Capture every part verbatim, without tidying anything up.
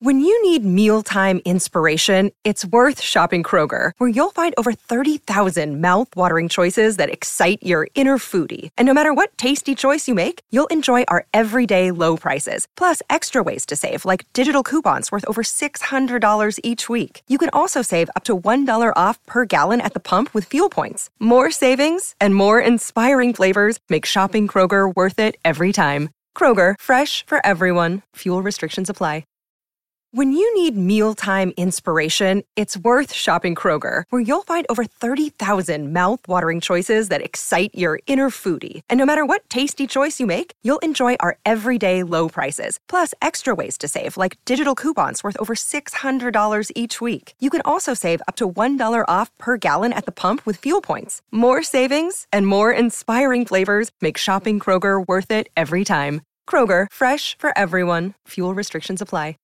When you need mealtime inspiration, it's worth shopping Kroger, where you'll find over thirty thousand mouth-watering choices that excite your inner foodie. And no matter what tasty choice you make, you'll enjoy our everyday low prices, plus extra ways to save, like digital coupons worth over six hundred dollars each week. You can also save up to one dollar off per gallon at the pump with fuel points. More savings and more inspiring flavors make shopping Kroger worth it every time. Kroger, fresh for everyone. Fuel restrictions apply. When you need mealtime inspiration, it's worth shopping Kroger, where you'll find over thirty thousand mouth-watering choices that excite your inner foodie. And no matter what tasty choice you make, you'll enjoy our everyday low prices, plus extra ways to save, like digital coupons worth over six hundred dollars each week. You can also save up to one dollar off per gallon at the pump with fuel points. More savings and more inspiring flavors make shopping Kroger worth it every time. Kroger, fresh for everyone. Fuel restrictions apply.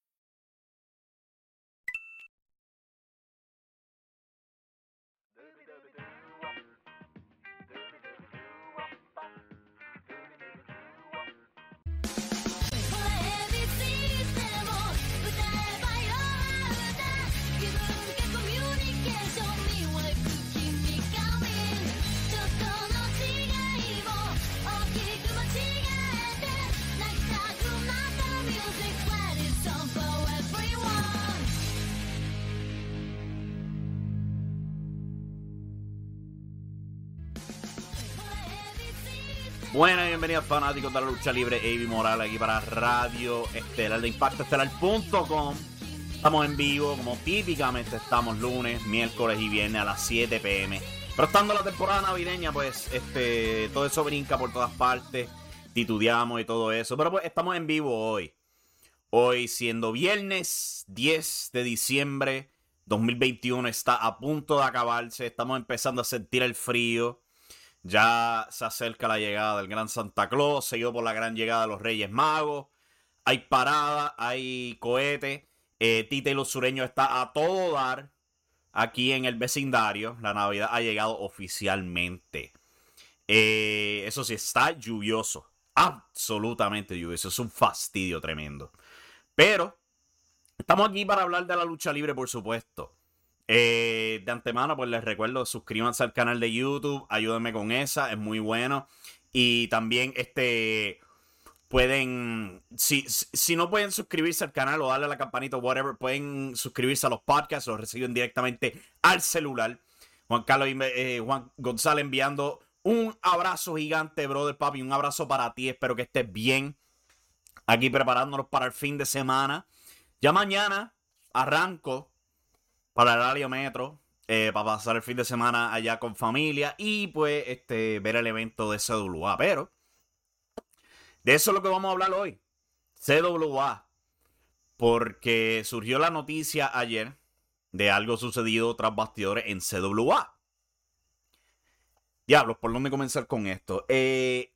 Buenas y bienvenidos fanáticos de la lucha libre. Avi Morales aquí para Radio Estelar de Impacto Estelar punto com. Estamos en vivo como típicamente estamos lunes, miércoles y viernes a las siete pm. Pero estando la temporada navideña, pues este todo eso brinca por todas partes, titubeamos y todo eso. Pero pues estamos en vivo hoy. Hoy siendo viernes diez de diciembre dos mil veintiuno, está a punto de acabarse. Estamos empezando a sentir el frío. Ya se acerca la llegada del gran Santa Claus, seguido por la gran llegada de los Reyes Magos. Hay parada, hay cohete. Eh, Tita y los sureños está a todo dar aquí en el vecindario. La Navidad ha llegado oficialmente. Eh, eso sí, está lluvioso. Absolutamente lluvioso. Es un fastidio tremendo. Pero estamos aquí para hablar de la lucha libre, por supuesto. Eh, de antemano, pues les recuerdo, suscríbanse al canal de YouTube, ayúdenme con esa, es muy bueno. Y también este pueden, si, si no pueden suscribirse al canal o darle a la campanita o whatever, pueden suscribirse a los podcasts, los reciben directamente al celular. Juan Carlos eh, Juan González enviando un abrazo gigante, brother, papi, un abrazo para ti, espero que estés bien. Aquí preparándonos para el fin de semana. Ya mañana arranco para el área metro, eh, para pasar el fin de semana allá con familia y pues este ver el evento de C W A. Pero de eso es lo que vamos a hablar hoy, C W A, porque surgió la noticia ayer de algo sucedido tras bastidores en C W A. Diablos, ¿por dónde comenzar con esto? Eh,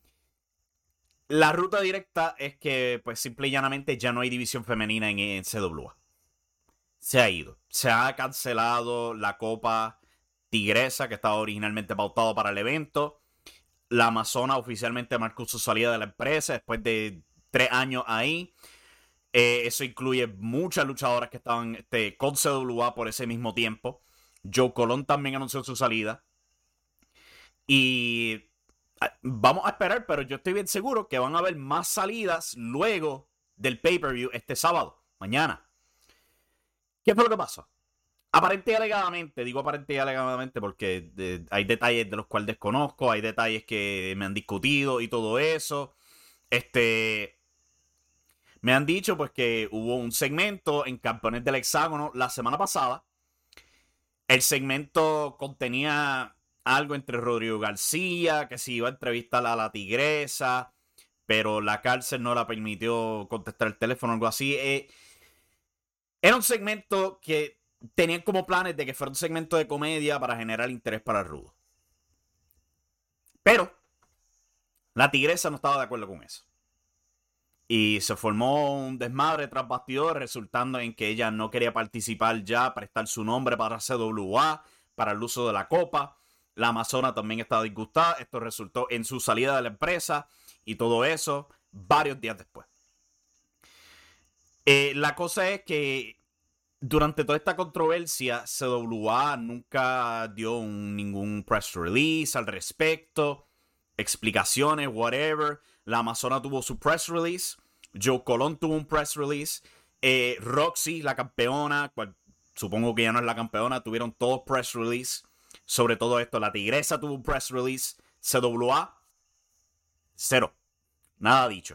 la ruta directa es que pues simple y llanamente ya no hay división femenina en, en C W A. Se ha ido. Se ha cancelado la Copa Tigresa, que estaba originalmente pautado para el evento. La Amazona oficialmente marcó su salida de la empresa después de tres años ahí. Eh, eso incluye muchas luchadoras que estaban este, con C W A por ese mismo tiempo. Joe Colón también anunció su salida. Y vamos a esperar, pero yo estoy bien seguro que van a haber más salidas luego del pay-per-view este sábado, mañana. ¿Qué fue lo que pasó? Aparente y alegadamente, digo aparente y alegadamente porque de, hay detalles de los cuales desconozco, hay detalles que me han discutido y todo eso. Este, me han dicho pues que hubo un segmento en Campeones del Hexágono la semana pasada. El segmento contenía algo entre Rodrigo García, que se iba a entrevistar a la Tigresa, pero la cárcel no la permitió contestar el teléfono o algo así. Eh, Era un segmento que tenían como planes de que fuera un segmento de comedia para generar interés para el rudo. Pero la Tigresa no estaba de acuerdo con eso. Y se formó un desmadre tras bastidores, resultando en que ella no quería participar ya, prestar su nombre para C W A, para el uso de la copa. La Amazona también estaba disgustada. Esto resultó en su salida de la empresa y todo eso varios días después. Eh, la cosa es que durante toda esta controversia, C W A nunca dio un, ningún press release al respecto, explicaciones, whatever. La Amazona tuvo su press release, Joe Colón tuvo un press release, eh, Roxy, la campeona, cual, supongo que ya no es la campeona, tuvieron todos press release sobre todo esto. La Tigresa tuvo un press release, C W A, cero, nada dicho.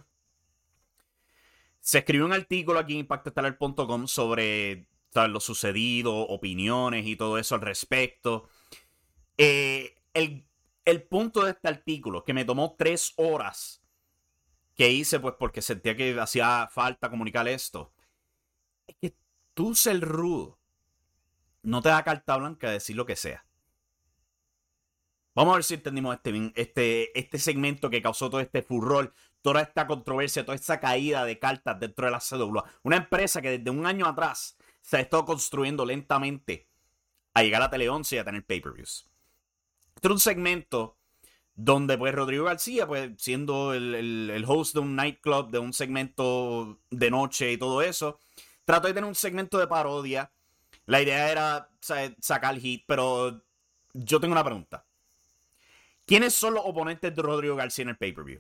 Se escribió un artículo aquí en impacto estelar punto com sobre, ¿sabes?, lo sucedido, opiniones y todo eso al respecto. Eh, el, el punto de este artículo, que me tomó tres horas, que hice pues porque sentía que hacía falta comunicar esto, es que tú ser rudo no te da carta blanca de decir lo que sea. Vamos a ver si entendimos este, este, este segmento que causó todo este furor, toda esta controversia, toda esta caída de cartas dentro de la C W A. Una empresa que desde un año atrás se ha estado construyendo lentamente a llegar a Tele once y a tener pay-per-views. Este era un segmento donde pues Rodrigo García, pues siendo el, el, el host de un nightclub, de un segmento de noche y todo eso, trató de tener un segmento de parodia. La idea era, o sea, sacar hit, pero yo tengo una pregunta. ¿Quiénes son los oponentes de Rodrigo García en el pay-per-view?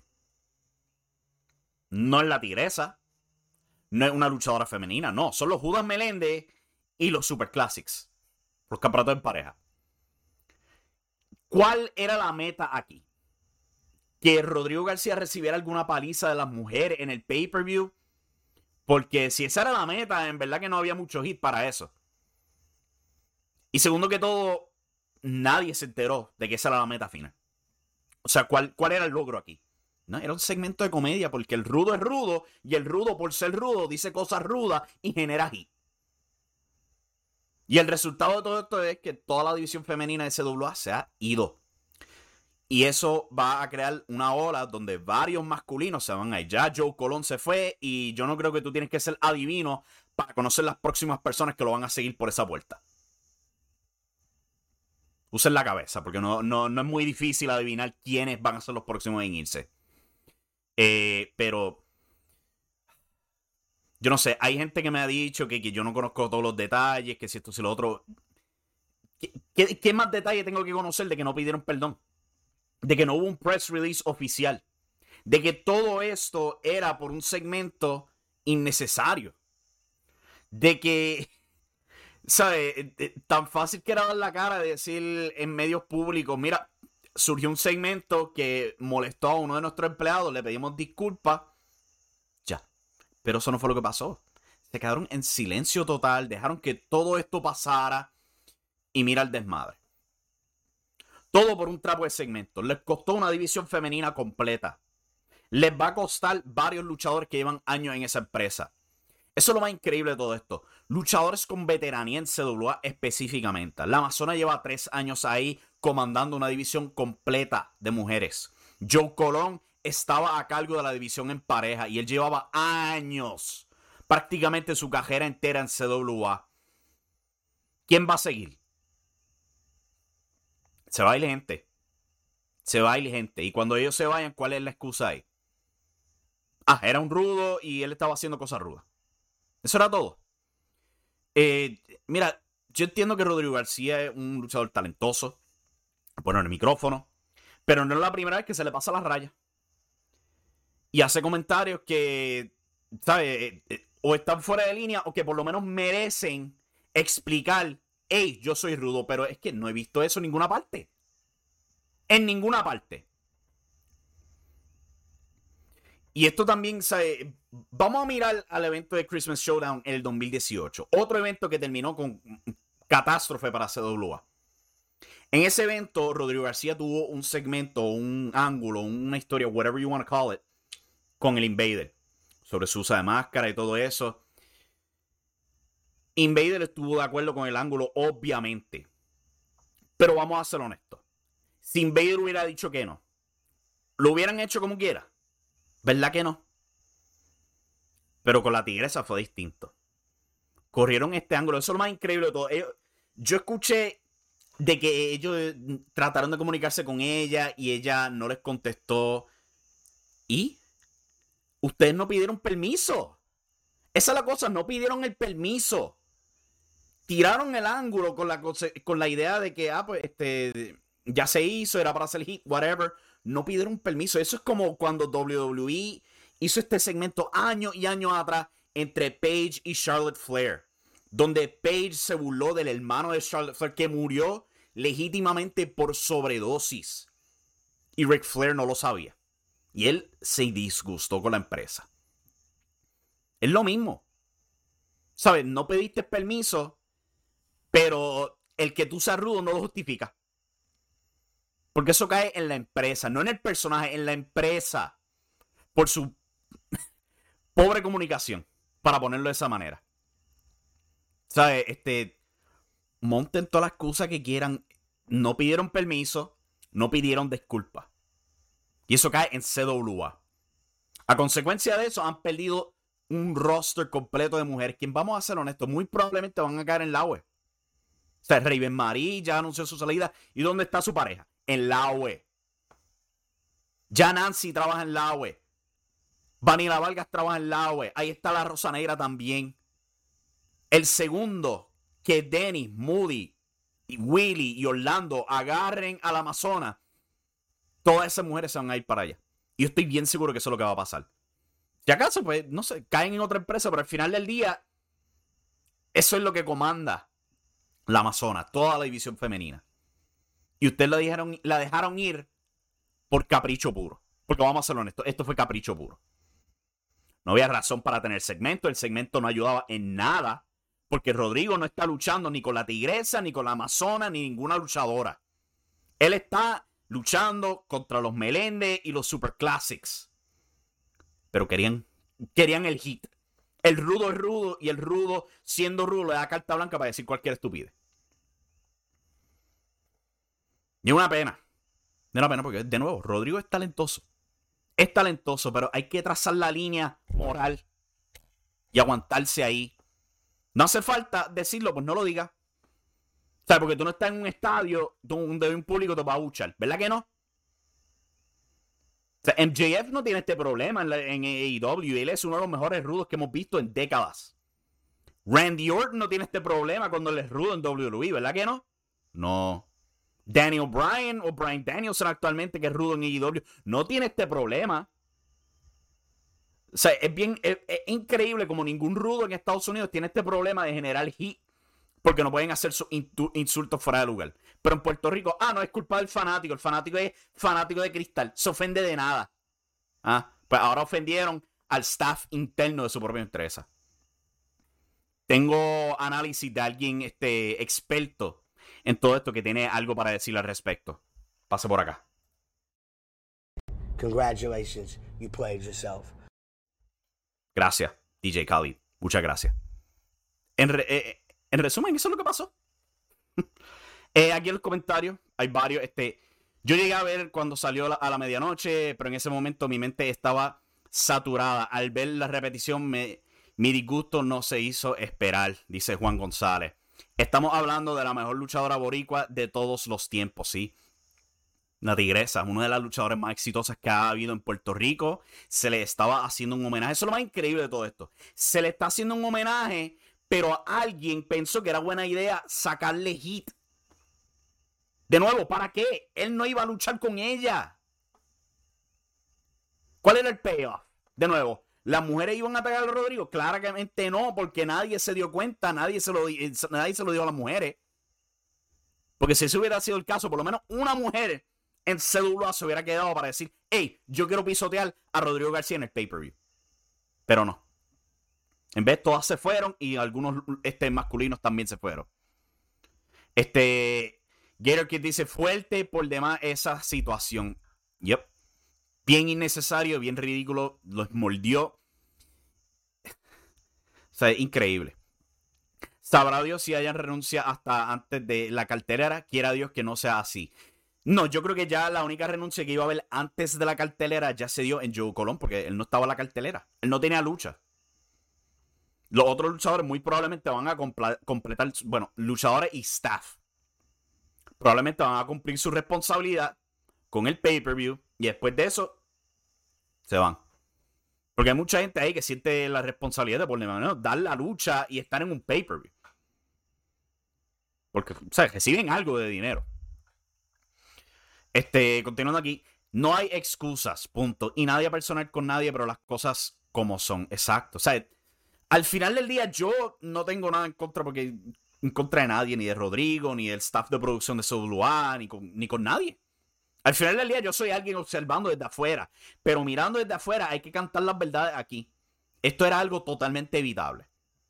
No es la Tigresa, no es una luchadora femenina, no, son los Judas Meléndez y los Super Classics, los campeonatos en pareja. ¿Cuál era la meta aquí? ¿Que Rodrigo García recibiera alguna paliza de las mujeres en el pay-per-view? Porque si esa era la meta, en verdad que no había mucho hit para eso. Y segundo que todo, nadie se enteró de que esa era la meta final. O sea, ¿cuál, cuál era el logro aquí? No, era un segmento de comedia porque el rudo es rudo y el rudo, por ser rudo, dice cosas rudas y genera hit. Y el resultado de todo esto es que toda la división femenina de C W A se ha ido. Y eso va a crear una ola donde varios masculinos se van a ir. Ya Joe Colón se fue y yo no creo que tú tienes que ser adivino para conocer las próximas personas que lo van a seguir por esa puerta. Usen la cabeza, porque no, no, no es muy difícil adivinar quiénes van a ser los próximos en irse. Eh, pero yo no sé, hay gente que me ha dicho que, que yo no conozco todos los detalles, que si esto, si lo otro. ¿Qué, qué, qué más detalle tengo que conocer de que no pidieron perdón? De que no hubo un press release oficial. De que todo esto era por un segmento innecesario. De que, ¿sabes? Tan fácil que era dar la cara de decir en medios públicos, mira, surgió un segmento que molestó a uno de nuestros empleados, le pedimos disculpas. Ya. Pero eso no fue lo que pasó. Se quedaron en silencio total, dejaron que todo esto pasara y mira el desmadre. Todo por un trapo de segmento. Les costó una división femenina completa. Les va a costar varios luchadores que llevan años en esa empresa. Eso es lo más increíble de todo esto. Luchadores con veteranía en C W A específicamente. La Amazona lleva tres años ahí comandando una división completa de mujeres. Joe Colón estaba a cargo de la división en pareja y él llevaba años, prácticamente su carrera entera en C W A. ¿Quién va a seguir? Se va a ir gente. Se va a ir gente. Y cuando ellos se vayan, ¿cuál es la excusa ahí? Ah, era un rudo y él estaba haciendo cosas rudas. Eso era todo. Eh, mira, yo entiendo que Rodrigo García es un luchador talentoso, bueno, en el micrófono, pero no es la primera vez que se le pasa la raya. Y hace comentarios que, ¿sabes? O están fuera de línea o que por lo menos merecen explicar, hey, yo soy rudo, pero es que no he visto eso en ninguna parte. En ninguna parte. Y esto también, ¿sabes? Vamos a mirar al evento de Christmas Showdown en el dos mil dieciocho. Otro evento que terminó con catástrofe para C W A. En ese evento, Rodrigo García tuvo un segmento, un ángulo, una historia, whatever you want to call it, con el Invader. Sobre su uso de máscara y todo eso. Invader estuvo de acuerdo con el ángulo, obviamente. Pero vamos a ser honestos. Si Invader hubiera dicho que no, lo hubieran hecho como quiera. ¿Verdad que no? Pero con la Tigresa fue distinto. Corrieron este ángulo. Eso es lo más increíble de todo. Ellos, yo escuché de que ellos trataron de comunicarse con ella y ella no les contestó. ¿Y? Ustedes no pidieron permiso. Esa es la cosa, no pidieron el permiso. Tiraron el ángulo con la, con la idea de que, ah, pues, este, ya se hizo, era para hacer hit, whatever. No pidieron permiso. Eso es como cuando W W E hizo este segmento años y años atrás entre Paige y Charlotte Flair, donde Paige se burló del hermano de Charlotte Flair que murió legítimamente por sobredosis. Y Ric Flair no lo sabía. Y él se disgustó con la empresa. Es lo mismo. ¿Sabes? No pediste permiso, pero el que tú seas rudo no lo justifica. Porque eso cae en la empresa, no en el personaje, en la empresa. Por su pobre comunicación, para ponerlo de esa manera. ¿Sabes? Este, monten todas las excusas que quieran. No pidieron permiso, no pidieron disculpas. Y eso cae en C W A. A consecuencia de eso, han perdido un roster completo de mujeres, quien, vamos a ser honestos, muy probablemente van a caer en la U E. O sea, Raven Marie ya anunció su salida. ¿Y dónde está su pareja? En la U E. Ya Nancy trabaja en la U E. Vanilla Vargas trabaja en la U E. Ahí está la Rosa Negra también. El segundo que Dennis, Moody, y Willy y Orlando agarren al Amazonas, todas esas mujeres se van a ir para allá. Y yo estoy bien seguro que eso es lo que va a pasar. Si acaso, pues, no sé, caen en otra empresa, pero al final del día, eso es lo que comanda la Amazonas, toda la división femenina. Y ustedes la dejaron, la dejaron ir por capricho puro. Porque vamos a ser honestos, esto fue capricho puro. No había razón para tener segmento, el segmento no ayudaba en nada, porque Rodrigo no está luchando ni con la Tigresa, ni con la Amazona, ni ninguna luchadora. Él está luchando contra los Melende y los Super Classics. Pero querían, querían el hit. El rudo es rudo y el rudo, siendo rudo, le da carta blanca para decir cualquier estupidez. Y es una pena. Es una pena porque, de nuevo, Rodrigo es talentoso. Es talentoso, pero hay que trazar la línea moral y aguantarse ahí. No hace falta decirlo, pues no lo digas. O sea, porque tú no estás en un estadio donde un público te va a buchar. ¿Verdad que no? O sea, M J F no tiene este problema en, la, en A E W. Él es uno de los mejores rudos que hemos visto en décadas. Randy Orton no tiene este problema cuando él es rudo en W W E. ¿Verdad que no? No. Daniel Bryan o Bryan Danielson actualmente, que es rudo en A E W, no tiene este problema. O sea, es bien, es, es increíble como ningún rudo en Estados Unidos tiene este problema de generar hit porque no pueden hacer sus insultos fuera de lugar. Pero en Puerto Rico, ah, no, es culpa del fanático. El fanático es fanático de cristal. Se ofende de nada. Ah, pues ahora ofendieron al staff interno de su propia empresa. Tengo análisis de alguien este, experto en todo esto que tiene algo para decirle al respecto. Pase por acá. Congratulations, you played yourself. Gracias, D J Khaled. Muchas gracias. En, re, eh, en resumen, eso es lo que pasó. eh, aquí en los comentarios hay varios. Este, yo llegué a ver cuando salió la, a la medianoche, pero en ese momento mi mente estaba saturada. Al ver la repetición, me, mi disgusto no se hizo esperar, dice Juan González. Estamos hablando de la mejor luchadora boricua de todos los tiempos, ¿sí? La Tigresa, una de las luchadoras más exitosas que ha habido en Puerto Rico. Se le estaba haciendo un homenaje. Eso es lo más increíble de todo esto. Se le está haciendo un homenaje, pero alguien pensó que era buena idea sacarle hit. De nuevo, ¿para qué? Él no iba a luchar con ella. ¿Cuál era el payoff? De nuevo, ¿las mujeres iban a pegar a Rodrigo? Claramente no, porque nadie se dio cuenta, nadie se lo, nadie se lo dijo a las mujeres. Porque si ese hubiera sido el caso, por lo menos una mujer en C W A se hubiera quedado para decir, hey, yo quiero pisotear a Rodrigo García en el pay-per-view. Pero no. En vez, todas se fueron y algunos este, masculinos también se fueron. Este, Gator Kid dice, fuerte por demás esa situación. Yep. Bien innecesario, bien ridículo, los mordió. O sea, increíble. Sabrá Dios si hayan renuncia hasta antes de la cartelera. Quiera Dios que no sea así. No, yo creo que ya la única renuncia que iba a haber antes de la cartelera ya se dio en Joe Colón, porque él no estaba en la cartelera. Él no tenía lucha. Los otros luchadores muy probablemente van a completar, bueno, luchadores y staff. Probablemente van a cumplir su responsabilidad con el pay-per-view y después de eso se van. Porque hay mucha gente ahí que siente la responsabilidad de por lo menos dar la lucha y estar en un pay-per-view. Porque, o sea, reciben algo de dinero. Este, continuando aquí, no hay excusas, punto. Y nadie personal con nadie, pero las cosas como son, exacto. O sea, al final del día yo no tengo nada en contra porque en contra de nadie, ni de Rodrigo, ni del staff de producción de C W A, ni con, ni con nadie. Al final del día yo soy alguien observando desde afuera, pero mirando desde afuera hay que cantar las verdades aquí. Esto era algo totalmente evitable.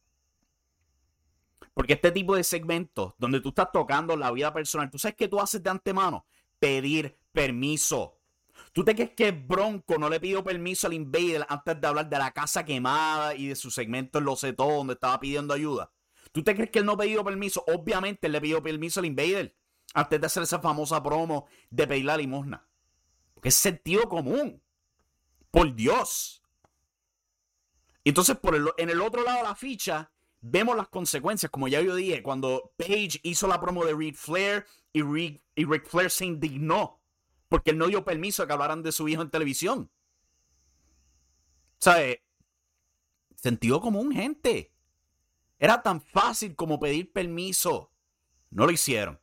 Porque este tipo de segmentos donde tú estás tocando la vida personal, ¿tú sabes qué tú haces de antemano? Pedir permiso. ¿Tú te crees que Bronco no le pidió permiso al Invader antes de hablar de la casa quemada y de su segmento en Lo Sé Todo donde estaba pidiendo ayuda? ¿Tú te crees que él no ha pedido permiso? Obviamente él le pidió permiso al Invader antes de hacer esa famosa promo de pedir la limosna. Porque es sentido común. Por Dios. Entonces, por el, en el otro lado de la ficha, vemos las consecuencias, como ya yo dije, cuando Paige hizo la promo de Ric Flair y Ric, y Ric Flair se indignó porque él no dio permiso a que hablaran de su hijo en televisión. ¿Sabes? Sentido común, gente. Era tan fácil como pedir permiso. No lo hicieron.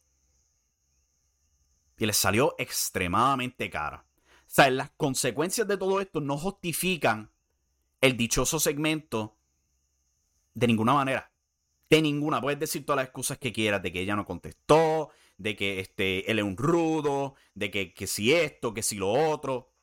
Y les salió extremadamente cara. O sea, las consecuencias de todo esto no justifican el dichoso segmento de ninguna manera. De ninguna. Puedes decir todas las excusas que quieras de que ella no contestó, de que este, él es un rudo, de que, que si esto, que si lo otro.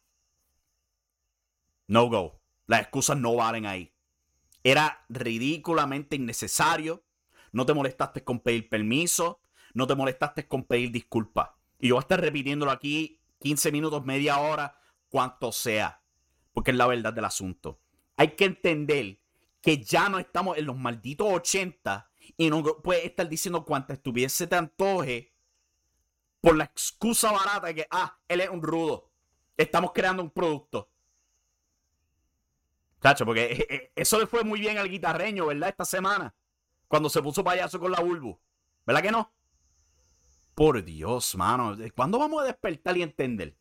No go. Las excusas no valen ahí. Era ridículamente innecesario. No te molestaste con pedir permiso. No te molestaste con pedir disculpas. Y yo voy a estar repitiéndolo aquí quince minutos, media hora, cuanto sea. Porque es la verdad del asunto. Hay que entender que ya no estamos en los malditos ochenta y no puedes estar diciendo cuánta estupidez se te antoje por la excusa barata de que, ah, él es un rudo. Estamos creando un producto. Chacho, porque eso le fue muy bien al guitarreño, ¿verdad? Esta semana. Cuando se puso payaso con la Bulbu. ¿Verdad que no? Por Dios, mano. ¿Cuándo vamos a despertar y entender?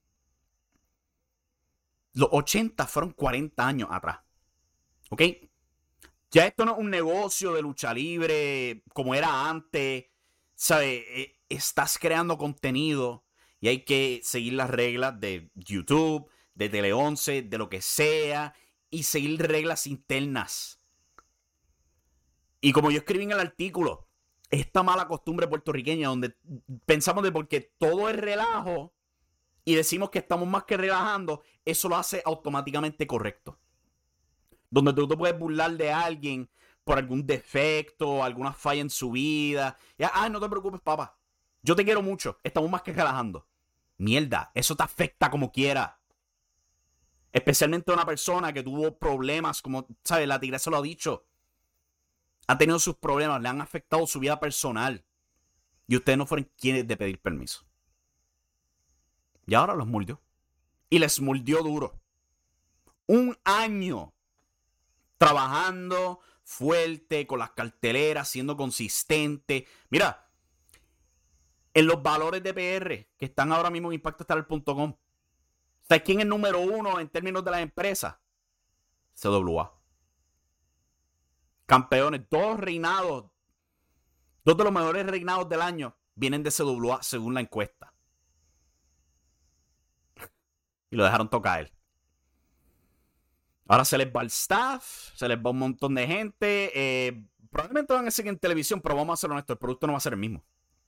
Los ochenta fueron cuarenta años atrás. ¿Ok? Ya esto no es un negocio de lucha libre como era antes. ¿Sabes? Estás creando contenido y hay que seguir las reglas de YouTube, de Tele once, de lo que sea, y seguir reglas internas. Y como yo escribí en el artículo, esta mala costumbre puertorriqueña donde pensamos de porque todo es relajo y decimos que estamos más que relajando, eso lo hace automáticamente correcto. Donde tú te puedes burlar de alguien por algún defecto, alguna falla en su vida. Ya, ay, no te preocupes, papá. Yo te quiero mucho. Estamos más que relajando. Mierda, eso te afecta como quiera. Especialmente a una persona que tuvo problemas, como, ¿sabes? La Tigresa lo ha dicho. Ha tenido sus problemas, le han afectado su vida personal. Y ustedes no fueron quienes de pedir permiso. Y ahora los mordió. Y les mordió duro. Un año trabajando fuerte, con las carteleras, siendo consistente. Mira, en los valores de P R que están ahora mismo en impacto estelar punto com, ¿sabes quién es el número uno en términos de las empresas? C W A. Campeones, dos reinados, dos de los mejores reinados del año vienen de C W A según la encuesta. Y lo dejaron tocar. Ahora se les va el staff, se les va un montón de gente. Eh, probablemente van a seguir en televisión, pero vamos a ser honestos, el producto no va a ser el mismo.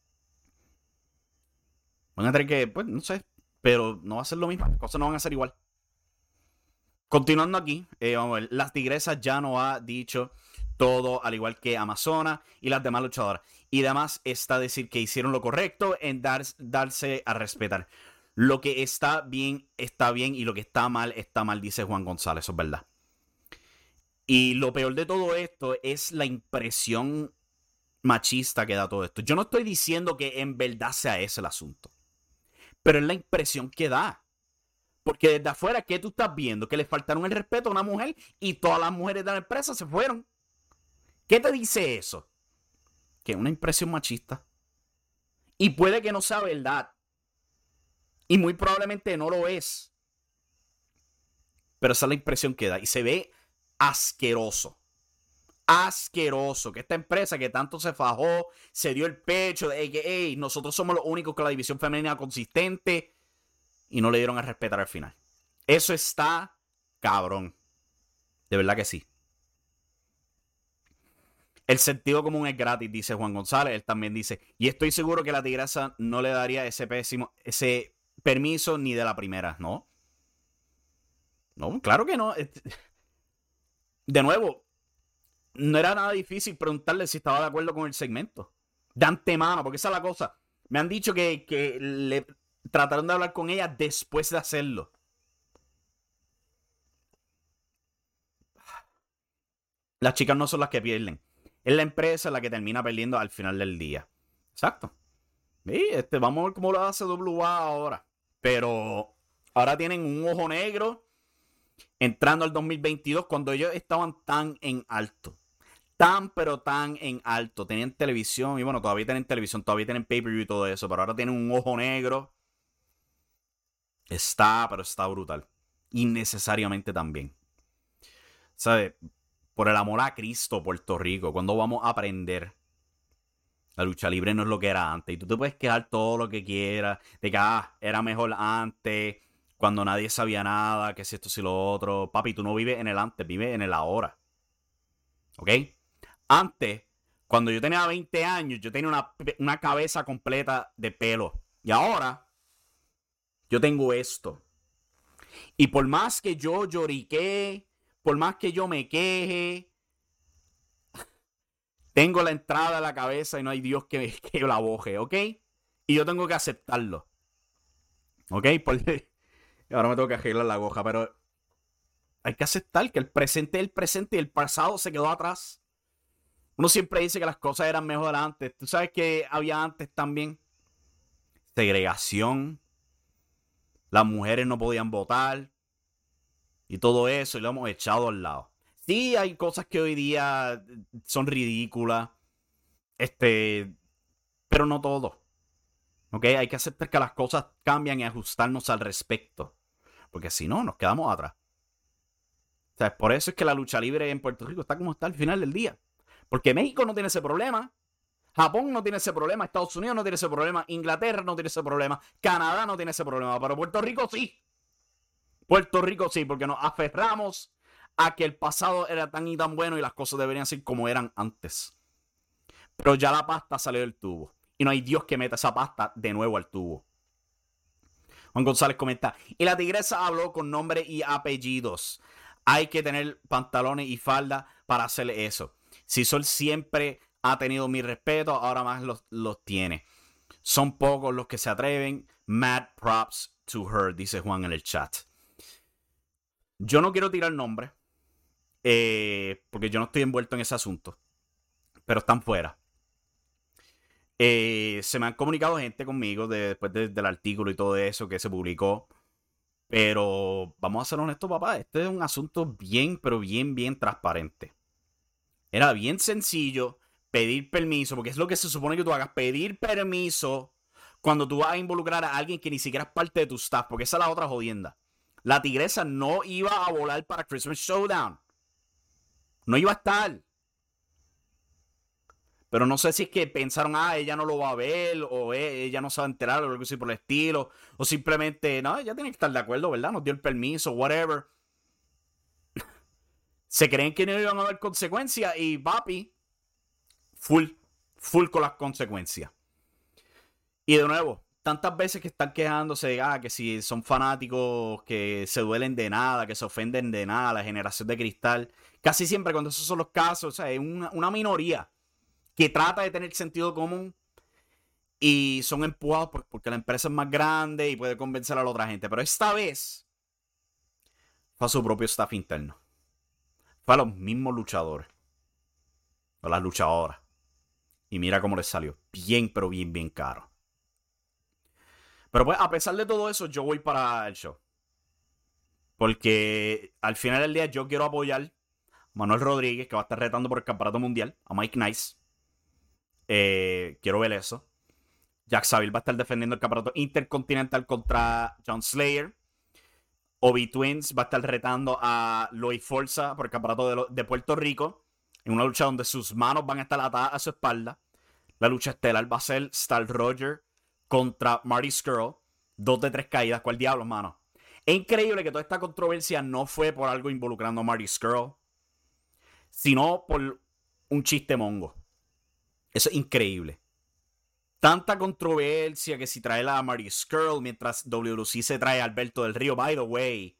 Van a tener que, pues, no sé, pero no va a ser lo mismo. Las cosas no van a ser igual. Continuando aquí, eh, vamos a ver. Las Tigresas ya no ha dicho todo, al igual que Amazona y las demás luchadoras. Y además está a decir que hicieron lo correcto en dar, darse a respetar. Lo que está bien, está bien, y lo que está mal, está mal, dice Juan González, eso es verdad. Y lo peor de todo esto es la impresión machista que da todo esto. Yo no estoy diciendo que en verdad sea ese el asunto, pero es la impresión que da. Porque desde afuera, ¿qué tú estás viendo? Que le faltaron el respeto a una mujer y todas las mujeres de la empresa se fueron. ¿Qué te dice eso? Que es una impresión machista. Y puede que no sea verdad. Y muy probablemente no lo es. Pero esa es la impresión que da. Y se ve asqueroso. Asqueroso. Que esta empresa que tanto se fajó, se dio el pecho de que hey, nosotros somos los únicos con la división femenina consistente. Y no le dieron a respetar al final. Eso está cabrón. De verdad que sí. El sentido común es gratis, dice Juan González. Él también dice, y estoy seguro que la tigresa no le daría ese pésimo, ese permiso ni de la primera, ¿no? No, claro que no. De nuevo, no era nada difícil preguntarle si estaba de acuerdo con el segmento. De antemano, porque esa es la cosa. Me han dicho que, que le trataron de hablar con ella después de hacerlo. Las chicas no son las que pierden. Es la empresa la que termina perdiendo al final del día. Exacto. Sí, este, vamos a ver cómo lo hace W A ahora. Pero ahora tienen un ojo negro entrando al dos mil veintidós cuando ellos estaban tan en alto. Tan, pero tan en alto. Tenían televisión y bueno, todavía tienen televisión, todavía tienen pay-per-view y todo eso. Pero ahora tienen un ojo negro. Está, pero está brutal. Innecesariamente también. ¿Sabes? Por el amor a Cristo, Puerto Rico, ¿cuándo vamos a aprender? La lucha libre no es lo que era antes. Y tú te puedes quejar todo lo que quieras. De que ah, era mejor antes. Cuando nadie sabía nada. Que si esto, si lo otro. Papi, tú no vives en el antes. Vives en el ahora. ¿Ok? Antes, cuando yo tenía veinte años, yo tenía una, una cabeza completa de pelo. Y ahora, yo tengo esto. Y por más que yo lloriqué, por más que yo me queje, tengo la entrada a la cabeza y no hay Dios que, que la boje, ¿ok? Y yo tengo que aceptarlo. ¿Ok? Porque ahora me tengo que arreglar la goja, pero hay que aceptar que el presente es el presente y el pasado se quedó atrás. Uno siempre dice que las cosas eran mejor antes. ¿Tú sabes que había antes también? Segregación. Las mujeres no podían votar. Y todo eso, y lo hemos echado al lado. Sí, hay cosas que hoy día son ridículas. Este. Pero no todo. ¿Ok? Hay que aceptar que las cosas cambian y ajustarnos al respecto. Porque si no, nos quedamos atrás. O sea, por eso es que la lucha libre en Puerto Rico está como está al final del día. Porque México no tiene ese problema. Japón no tiene ese problema. Estados Unidos no tiene ese problema. Inglaterra no tiene ese problema. Canadá no tiene ese problema. Pero Puerto Rico sí. Puerto Rico sí, porque nos aferramos a que el pasado era tan y tan bueno y las cosas deberían ser como eran antes. Pero ya la pasta salió del tubo. Y no hay Dios que meta esa pasta de nuevo al tubo. Juan González comenta, y la tigresa habló con nombre y apellidos. Hay que tener pantalones y falda para hacerle eso. Si Sol siempre ha tenido mi respeto, ahora más los, los tiene. Son pocos los que se atreven. Mad props to her, dice Juan en el chat. Yo no quiero tirar nombres, eh, porque yo no estoy envuelto en ese asunto, pero están fuera. Eh, se me han comunicado gente conmigo de, después de, del artículo y todo eso que se publicó, pero vamos a ser honestos, papá, este es un asunto bien, pero bien, bien transparente. Era bien sencillo pedir permiso, porque es lo que se supone que tú hagas, pedir permiso cuando tú vas a involucrar a alguien que ni siquiera es parte de tu staff, porque esa es la otra jodienda. La tigresa no iba a volar para Christmas Showdown. No iba a estar. Pero no sé si es que pensaron, ah, ella no lo va a ver, o ella no se va a enterar, o algo así por el estilo. O simplemente, no, ella tiene que estar de acuerdo, ¿verdad? Nos dio el permiso, whatever. Se creen que no iban a haber consecuencias y papi, full, full con las consecuencias. Y de nuevo, tantas veces que están quejándose de ah, que si son fanáticos que se duelen de nada, que se ofenden de nada, la generación de cristal. Casi siempre cuando esos son los casos, o sea, es una, una minoría que trata de tener sentido común y son empujados por, porque la empresa es más grande y puede convencer a la otra gente. Pero esta vez fue a su propio staff interno. Fue a los mismos luchadores. A las luchadoras. Y mira cómo les salió. Bien, pero bien, bien caro. Pero pues, a pesar de todo eso, yo voy para el show. Porque al final del día yo quiero apoyar a Manuel Rodríguez, que va a estar retando por el campeonato mundial, a Mike Nice. Eh, quiero ver eso. Jack Saville va a estar defendiendo el campeonato intercontinental contra John Slayer. Obi Twins va a estar retando a Lois Forza por el campeonato de, lo, de Puerto Rico en una lucha donde sus manos van a estar atadas a su espalda. La lucha estelar va a ser Star Roger contra Marty Scurll. Dos de tres caídas. ¿Cuál diablo, mano? Es increíble que toda esta controversia no fue por algo involucrando a Marty Scurll, sino por un chiste mongo. Eso es increíble. Tanta controversia que si trae a Marty Scurll mientras W W C se trae a Alberto del Río. By the way,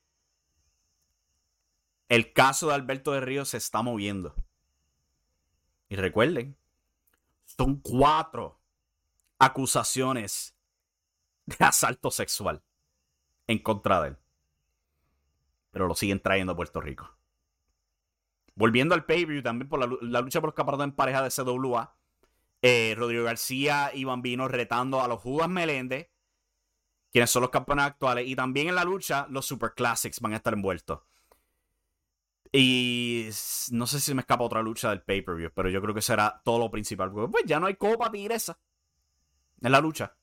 el caso de Alberto del Río se está moviendo. Y recuerden, son cuatro acusaciones de asalto sexual en contra de él. Pero lo siguen trayendo a Puerto Rico. Volviendo al pay-per-view también por la, la lucha por los campeonatos en pareja de C W A. Eh, Rodrigo García y Bambino retando a los Judas Meléndez, quienes son los campeones actuales. Y también en la lucha los Super Classics van a estar envueltos. Y no sé si me escapa otra lucha del pay-per-view, pero yo creo que será todo lo principal. Porque pues ya no hay Copa Tigresa en la lucha.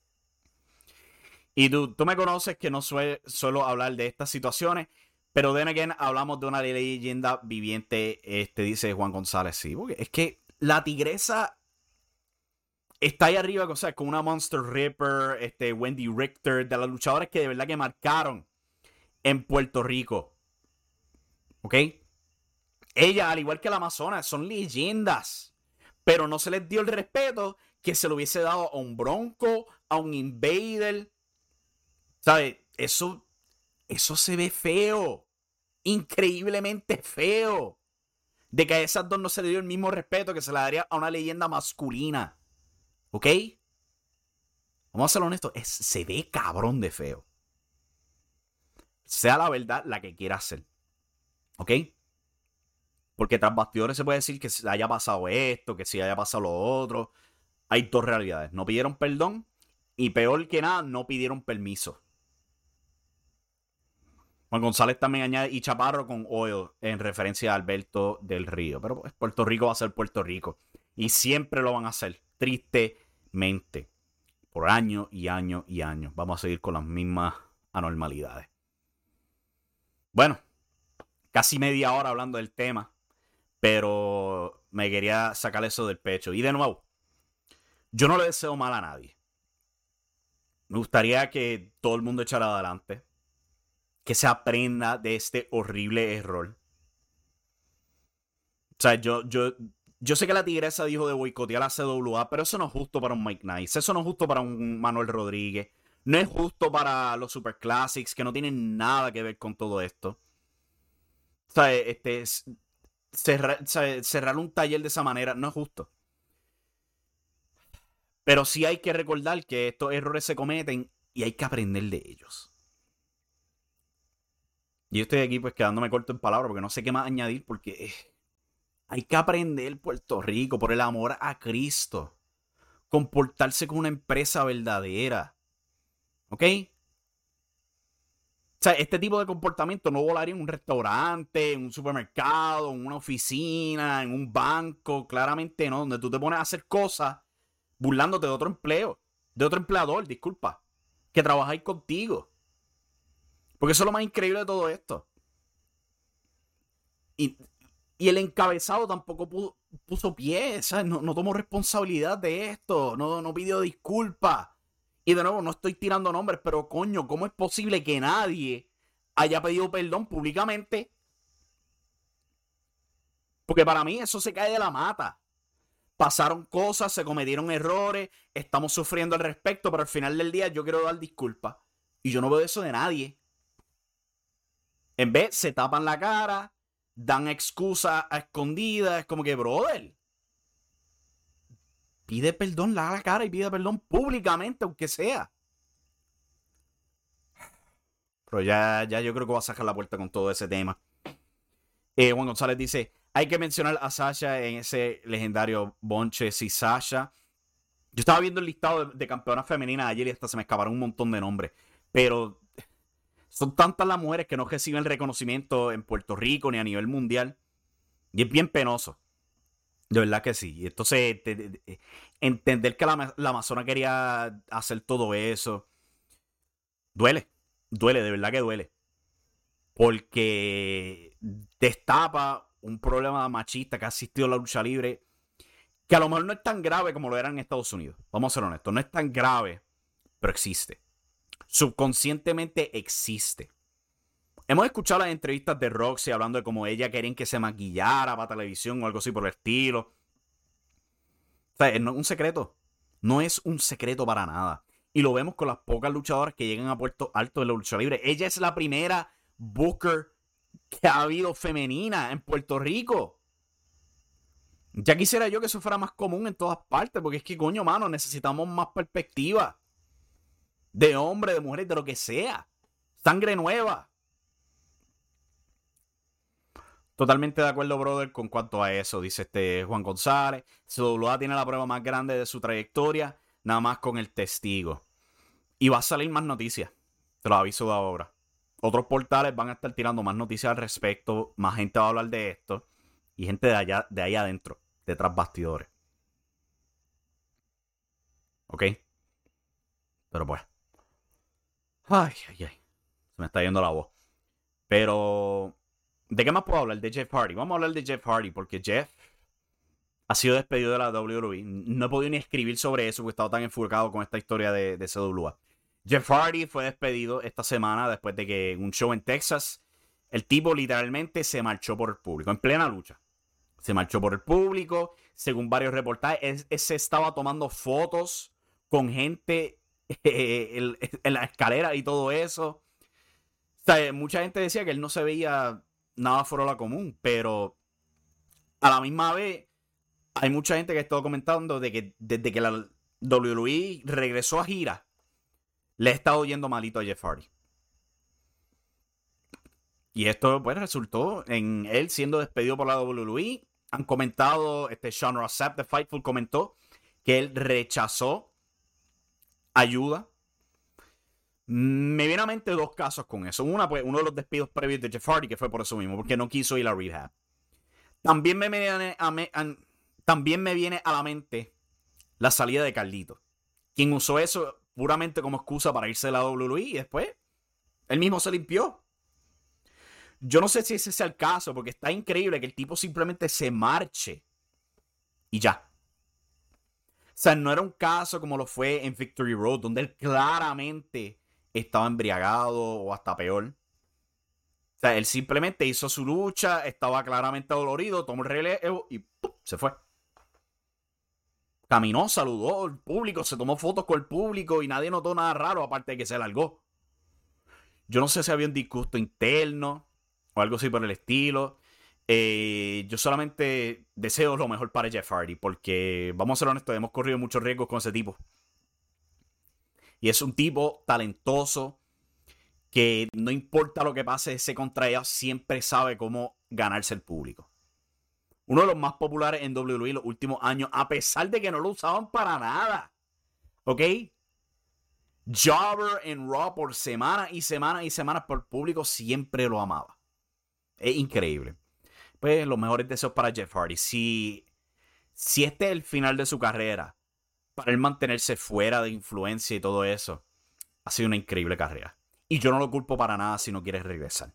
Y tú, tú me conoces que no suelo, suelo hablar de estas situaciones, pero then again hablamos de una leyenda viviente, este dice Juan González. Sí, porque es que la Tigresa está ahí arriba, o sea, con una Monster Ripper, este, Wendy Richter, de las luchadoras que de verdad que marcaron en Puerto Rico. ¿Ok? Ella, al igual que la Amazona, son leyendas. Pero no se les dio el respeto que se le hubiese dado a un Bronco, a un Invader. ¿Sabes? Eso, eso se ve feo. Increíblemente feo. De que a esas dos no se le dio el mismo respeto que se le daría a una leyenda masculina. ¿Ok? Vamos a ser honestos. Es, se ve cabrón de feo. Sea la verdad la que quiera hacer. ¿Ok? Porque tras bastidores se puede decir que se haya pasado esto, que se haya pasado lo otro. Hay dos realidades. No pidieron perdón y peor que nada, no pidieron permiso. Juan González también añade y Chaparro con oil en referencia a Alberto del Río. Pero pues, Puerto Rico va a ser Puerto Rico. Y siempre lo van a hacer. Tristemente. Por años y años y años. Vamos a seguir con las mismas anormalidades. Bueno. Casi media hora hablando del tema. Pero me quería sacar eso del pecho. Y de nuevo. Yo no le deseo mal a nadie. Me gustaría que todo el mundo echara adelante. Que se aprenda de este horrible error. O sea, yo, yo, yo sé que la Tigresa dijo de boicotear a la C W A, pero eso no es justo para un Mike Nice. Eso no es justo para un Manuel Rodríguez. No es justo para los Super Classics, que no tienen nada que ver con todo esto. O sea, este, cerrar, cerrar un taller de esa manera no es justo. Pero sí hay que recordar que estos errores se cometen y hay que aprender de ellos. Y yo estoy aquí pues quedándome corto en palabras porque no sé qué más añadir porque hay que aprender Puerto Rico por el amor a Cristo. Comportarse como una empresa verdadera. ¿Ok? O sea, este tipo de comportamiento no volaría en un restaurante, en un supermercado, en una oficina, en un banco. Claramente no, donde tú te pones a hacer cosas burlándote de otro empleo, de otro empleador, disculpa, que trabajáis contigo. Porque eso es lo más increíble de todo esto. Y, y el encabezado tampoco puso, puso pie, ¿sabes? No, no tomó responsabilidad de esto, no, no pidió disculpas. Y de nuevo, no estoy tirando nombres, pero coño, ¿cómo es posible que nadie haya pedido perdón públicamente? Porque para mí eso se cae de la mata. Pasaron cosas, se cometieron errores, estamos sufriendo al respecto, pero al final del día yo quiero dar disculpas. Y yo no veo eso de nadie. En vez, se tapan la cara, dan excusas a escondidas. Es como que, brother, pide perdón, la la cara y pide perdón públicamente, aunque sea. Pero ya, ya yo creo que va a sacar la puerta con todo ese tema. Eh, Juan González dice, hay que mencionar a Sasha en ese legendario bonche. Si Sasha... Yo estaba viendo el listado de, de campeonas femeninas ayer y hasta se me escaparon un montón de nombres. Pero... son tantas las mujeres que no reciben reconocimiento en Puerto Rico ni a nivel mundial. Y es bien penoso. De verdad que sí. Y entonces, te, te, te, entender que la, la Amazona quería hacer todo eso. Duele. Duele, de verdad que duele. porque destapa un problema machista que ha existido en la lucha libre, que a lo mejor no es tan grave como lo era en Estados Unidos. Vamos a ser honestos, no es tan grave, pero existe. Subconscientemente existe. Hemos escuchado las entrevistas de Roxy hablando de cómo ella quería que se maquillara para televisión o algo así por el estilo. O sea, no es un secreto. No es un secreto para nada. Y lo vemos con las pocas luchadoras que llegan a puestos altos de la lucha libre. Ella es la primera booker que ha habido femenina en Puerto Rico. Ya quisiera yo que eso fuera más común en todas partes, porque es que, coño, mano, necesitamos más perspectiva. De hombre, de mujeres, de lo que sea. Sangre nueva. Totalmente de acuerdo, brother, con cuanto a eso, dice este Juan González. C W A tiene la prueba más grande de su trayectoria, nada más con el testigo. Y va a salir más noticias, te lo aviso de ahora. Otros portales van a estar tirando más noticias al respecto, más gente va a hablar de esto, y gente de allá, de ahí adentro, detrás bastidores. ¿Ok? Pero pues. Ay, ay, ay. Se me está yendo la voz. Pero... ¿de qué más puedo hablar? De Jeff Hardy. Vamos a hablar de Jeff Hardy porque Jeff ha sido despedido de la W W E. No he podido ni escribir sobre eso porque he estado tan enfocado con esta historia de, de C W A. Jeff Hardy fue despedido esta semana después de que en un show en Texas el tipo literalmente se marchó por el público, en plena lucha. Se marchó por el público, según varios reportajes. Él, él se estaba tomando fotos con gente eh, en, en la escalera y todo eso. O sea, mucha gente decía que él no se veía nada fuera de la común, pero a la misma vez hay mucha gente que ha estado comentando de que desde que la W W E regresó a gira le ha estado yendo malito a Jeff Hardy. Y esto pues resultó en él siendo despedido por la W W E. Han comentado, este Sean Ross Sapp de Fightful comentó que él rechazó ayuda. Me viene a mente dos casos con eso. Una, pues, uno de los despidos previos de Jeff Hardy, que fue por eso mismo, porque no quiso ir a rehab. También me viene a, me, a, también me viene a la mente la salida de Carlito, quien usó eso puramente como excusa para irse de la W W E y después él mismo se limpió. Yo no sé si ese sea el caso, porque está increíble que el tipo simplemente se marche y ya. O sea, no era un caso como lo fue en Victory Road, donde él claramente estaba embriagado o hasta peor. O sea, él simplemente hizo su lucha, estaba claramente dolorido, tomó el relevo y ¡pum! Se fue. Caminó, saludó al público, se tomó fotos con el público y nadie notó nada raro, aparte de que se largó. Yo no sé si había un disgusto interno o algo así por el estilo. Eh, yo solamente deseo lo mejor para Jeff Hardy, porque, vamos a ser honestos, hemos corrido muchos riesgos con ese tipo. Y es un tipo talentoso que no importa lo que pase, ese contra ella siempre sabe cómo ganarse el público. Uno de los más populares en W W E los últimos años, a pesar de que no lo usaban para nada. ¿Ok? Jobber en Raw por semana y semana y semanas por público siempre lo amaba. Es increíble. Pues los mejores deseos para Jeff Hardy. Si, si este es el final de su carrera, para él mantenerse fuera de influencia y todo eso, ha sido una increíble carrera. Y yo no lo culpo para nada si no quiere regresar.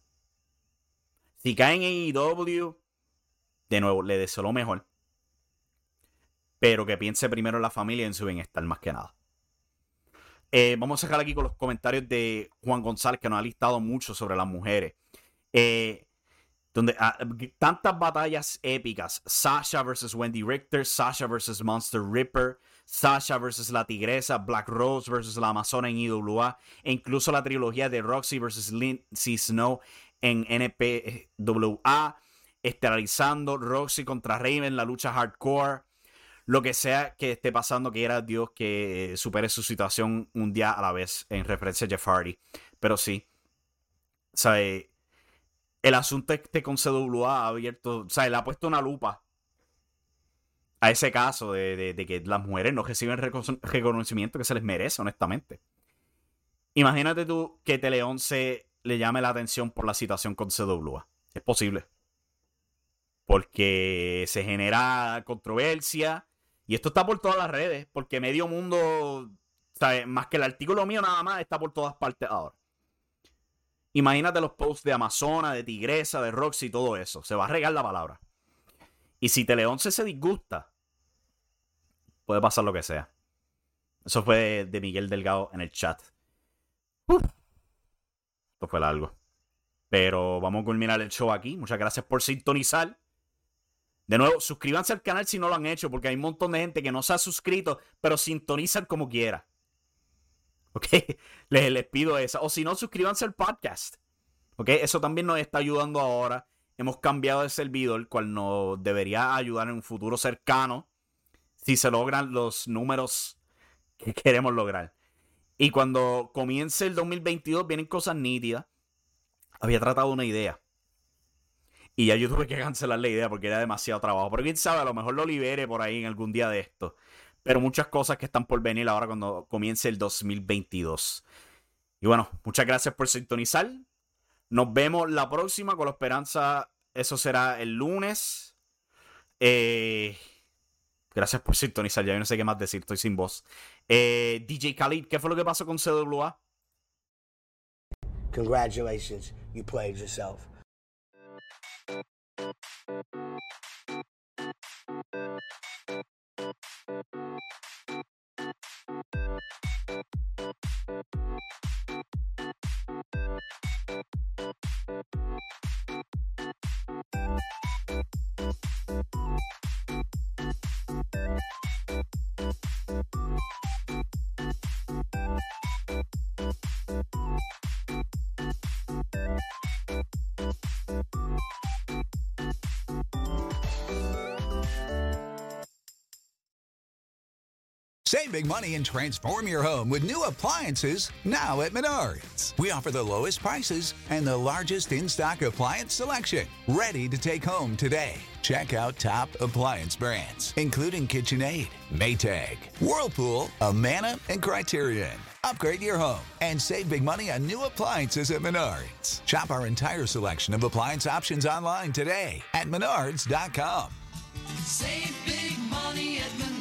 Si cae en A E W, de nuevo, le deseo lo mejor. Pero que piense primero en la familia y en su bienestar más que nada. Eh, vamos a dejar aquí con los comentarios de Juan González, que nos ha listado mucho sobre las mujeres. Eh... Donde uh, tantas batallas épicas. Sasha versus Wendy Richter, Sasha versus Monster Ripper, Sasha versus la Tigresa, Black Rose versus la Amazona en I W A, e incluso la trilogía de Roxy versus Lindsay Snow en N P W A, estelarizando Roxy contra Raven, la lucha hardcore. Lo que sea que esté pasando, que era Dios que supere su situación un día a la vez, en referencia a Jeff Hardy. Pero sí, o sea, el asunto este con C W A ha abierto, o sea, le ha puesto una lupa a ese caso de, de, de que las mujeres no reciben recono- reconocimiento que se les merece, honestamente. Imagínate tú que Tele once le llame la atención por la situación con C W A. Es posible. Porque se genera controversia. Y esto está por todas las redes. Porque medio mundo, ¿sabes? Más que el artículo mío nada más, está por todas partes ahora. Imagínate los posts de Amazona, de Tigresa, de Roxy, todo eso. Se va a regar la palabra. Y si Tele once se disgusta, puede pasar lo que sea. Eso fue de, de Miguel Delgado en el chat. Uf. Esto fue largo. Pero vamos a culminar el show aquí. Muchas gracias por sintonizar. De nuevo, suscríbanse al canal si no lo han hecho, porque hay un montón de gente que no se ha suscrito, pero sintonizan como quiera. ¿Ok? Les, les pido eso. O si no, suscríbanse al podcast. ¿Ok? Eso también nos está ayudando ahora. Hemos cambiado de servidor, el cual nos debería ayudar en un futuro cercano si se logran los números que queremos lograr. Y cuando comience el dos mil veintidós vienen cosas nítidas. Había tratado una idea. Y ya yo tuve que cancelar la idea porque era demasiado trabajo. Pero quién sabe, a lo mejor lo libere por ahí en algún día de esto. Pero muchas cosas que están por venir ahora cuando comience el dos mil veintidós. Y bueno, muchas gracias por sintonizar. Nos vemos la próxima con la esperanza. Eso será el lunes. Eh, gracias por sintonizar. Ya yo no sé qué más decir. Estoy sin voz. Eh, D J Khalid, ¿qué fue lo que pasó con C W A? Congratulations, you played yourself. Save big money and transform your home with new appliances now at Menards. We offer the lowest prices and the largest in-stock appliance selection, ready to take home today. Check out top appliance brands, including KitchenAid, Maytag, Whirlpool, Amana, and Criterion. Upgrade your home and save big money on new appliances at Menards. Shop our entire selection of appliance options online today at menards dot com. Save big money at Menards.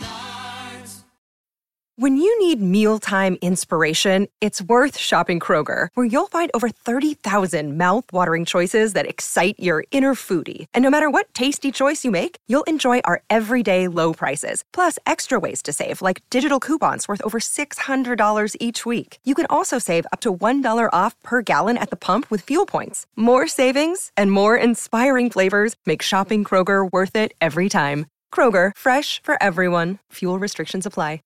When you need mealtime inspiration, it's worth shopping Kroger, where you'll find over thirty thousand mouth-watering choices that excite your inner foodie. And no matter what tasty choice you make, you'll enjoy our everyday low prices, plus extra ways to save, like digital coupons worth over six hundred dollars each week. You can also save up to one dollar off per gallon at the pump with fuel points. More savings and more inspiring flavors make shopping Kroger worth it every time. Kroger, fresh for everyone. Fuel restrictions apply.